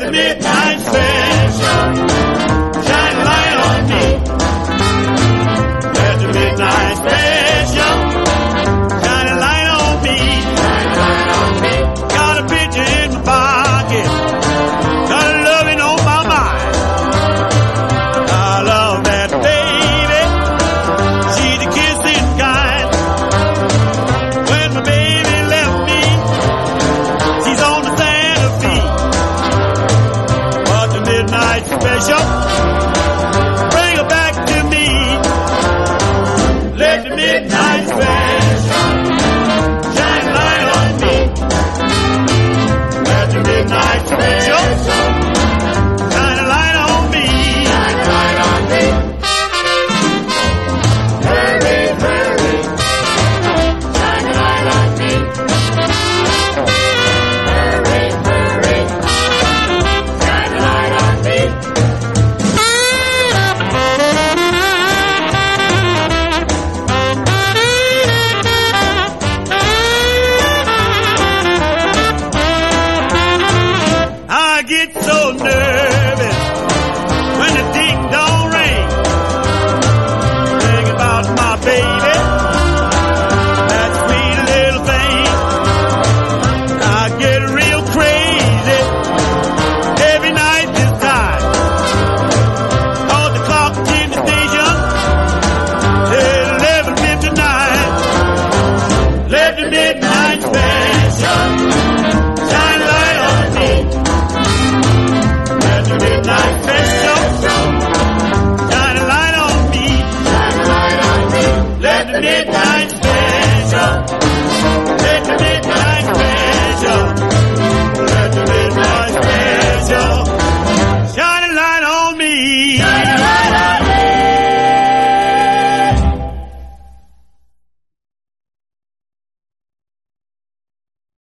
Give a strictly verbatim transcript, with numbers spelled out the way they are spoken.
the midnight special. Shine a light on me. Let the midnight special. Shine a light on me. Shine a light on me. Got a picture in my pocket. Got a loving on my mind. I love that baby. She's the kissing kind. When my baby left me, she's on the Santa Fe. But the midnight special, bring her back to me. Let the midnight special shine a light on me. Let the midnight special shine a light on me. Shine a light on me. Hurry, hurry, shine a light on me. Hurry, hurry, shine a light on me. I get so nervous